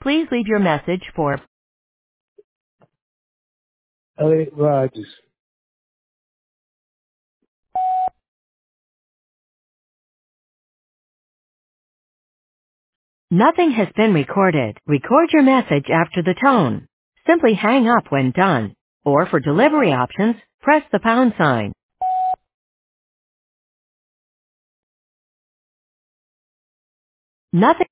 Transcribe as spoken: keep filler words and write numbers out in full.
Please leave your message for Elliot Rogers. Nothing has been recorded. Record your message after the tone. Simply hang up when done. Or for delivery options, press the pound sign. Nothing